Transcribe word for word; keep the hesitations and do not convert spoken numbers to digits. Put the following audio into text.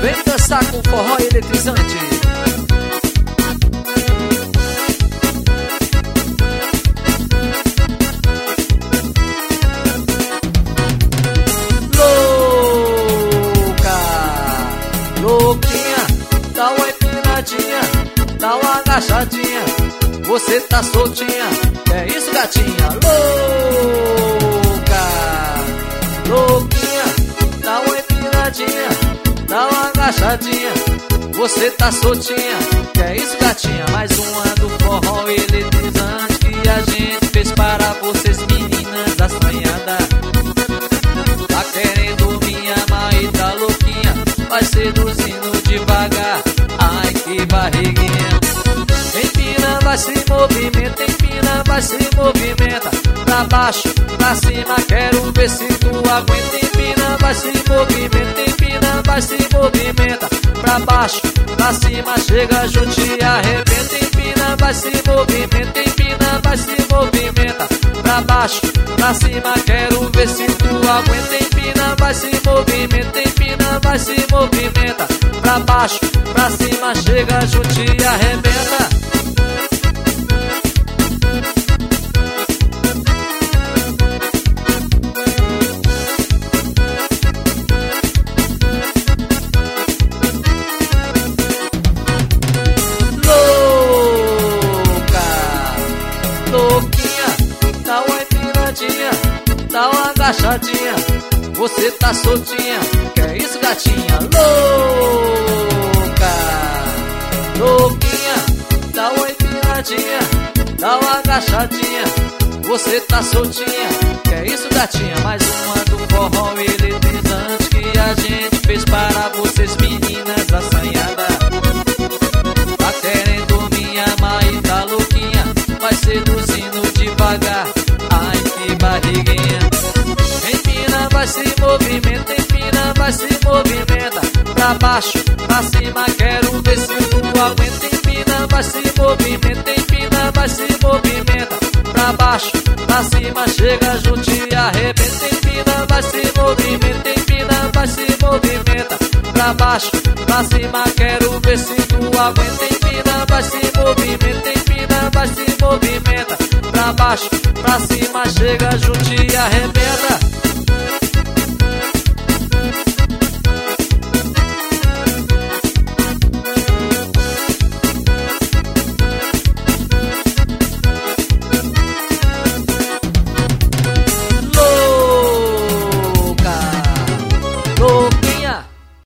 Vem dançar com forró eletrizante. Louca, louquinha, dá uma empinadinha, dá uma agachadinha. Você tá soltinha, é isso, gatinha? Louca, louquinha, dá uma empinadinha, dá uma agachadinha. Você tá soltinha, é isso, gatinha? Mais uma do forró eletrizante que a gente fez para vocês, meninas assanhadas. Tá querendo me amar e tá louquinha, vai seduzindo devagar. Ai, que barriguinha. Empina, vai se movimenta, empina, vai se movimenta. Pra baixo, pra cima, quero ver se tu aguenta. Empina, vai se movimenta, empina, vai se movimenta. Pra baixo, pra cima, chega junto e arrebenta. Empina, vai se movimenta, empina, vai se movimenta. Pra baixo, pra cima, quero ver se tu aguenta. Empina, vai se movimenta, empina, vai se movimenta. Pra baixo, pra cima, chega junto e arrebenta. Louquinha, dá uma empinadinha, dá uma agachadinha. Você tá soltinha, que é isso, gatinha? Louca, louquinha, dá uma empinadinha, dá uma agachadinha. Você tá soltinha, que é isso, gatinha? Mais uma do forró eletrizante que a gente fez para vocês, meninas assanhadas. Tá querendo me amar e tá louquinha, vai seduzindo devagar. Ai, que barriguinha. Empina, vai se movimenta, empina, vai se movimenta. Pra baixo, pra cima, quero ver se tu aguenta. Empina, vai se movimenta, empina, vai se movimenta. Pra baixo, pra cima, chega junto e arrebenta. Empina, vai se movimenta, empina, vai se movimenta. Pra baixo, pra cima, quero ver se tu aguenta. Empina, vai se movimenta, empina, vai se movimenta. Pra baixo, pra cima, chega junto e arrebenta.